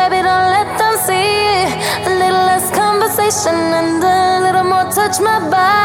baby, don't let them see. A little less conversation and a little more touch my body.